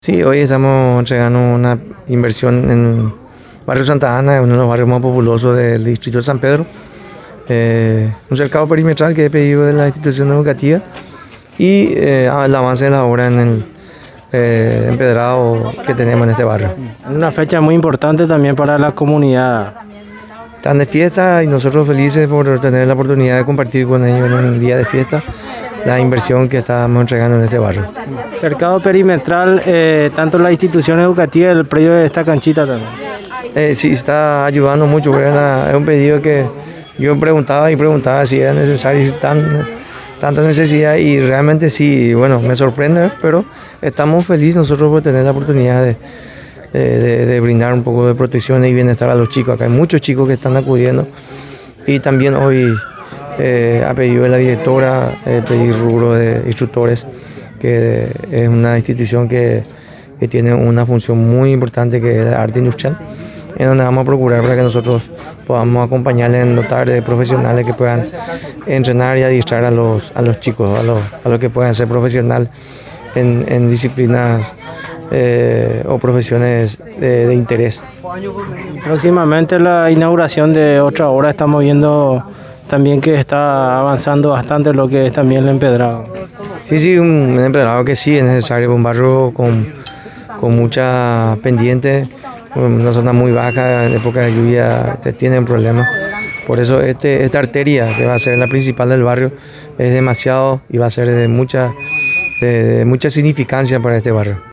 Sí, hoy estamos entregando una inversión en Barrio Santa Ana, uno de los barrios más populosos del distrito de San Pedro. Un cercado perimetral que he pedido de la institución educativa y el avance de la obra en el empedrado que tenemos en este barrio. Una fecha muy importante también para la comunidad. Están de fiesta y nosotros felices por tener la oportunidad de compartir con ellos en un día de fiesta la inversión que estamos entregando en este barrio. Cercado perimetral, tanto la institución educativa y el predio de esta canchita también. Sí, está ayudando mucho, porque es un pedido que yo preguntaba si era necesario, si tanta necesidad, y realmente sí, bueno, me sorprende, pero estamos felices nosotros por tener la oportunidad de brindar un poco de protección y bienestar a los chicos. Acá hay muchos chicos que están acudiendo y también hoy a pedido de la directora pedir rubro de instructores, que es una institución que tiene una función muy importante, que es la arte industrial, en donde vamos a procurar para que nosotros podamos acompañarles en dotar de profesionales que puedan entrenar y adiestrar a los chicos, a los que puedan ser profesionales en disciplinas o profesiones de interés. Próximamente la inauguración de otra obra, estamos viendo también que está avanzando bastante lo que es también el empedrado. Sí, un empedrado que sí es necesario, un barrio con mucha pendiente, una zona muy baja, en época de lluvia tienen problemas. Por eso esta arteria, que va a ser la principal del barrio, es demasiado y va a ser de mucha significancia para este barrio.